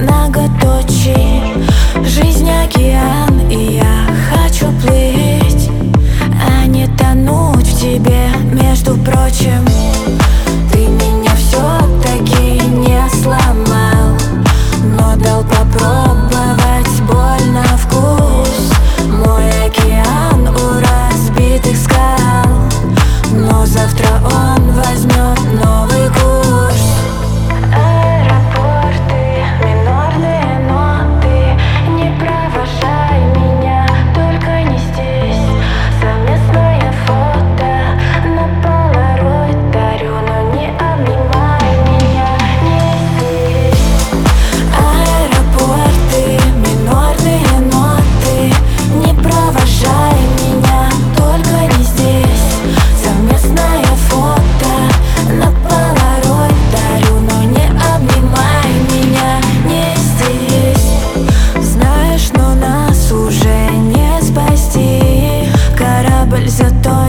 многоточий. Жизнь океан, и я хочу плыть, а не тонуть в тебе. Между прочим, ты меня все-таки не сломал, но дал попробовать боль на вкус. Мой океан у разбитых скал, но завтра он возьмет новый курс. Аэропорты, минорные ноты, не провожай меня, только не здесь. Совместное фото на полароид дарю, но не обнимай меня, не здесь. Аэропорты, минорные ноты, не провожай меня, только не здесь. Совместное фото на полароид дарю, но не обнимай меня, не здесь. Знаешь, но нас уже не спасти. Корабль зато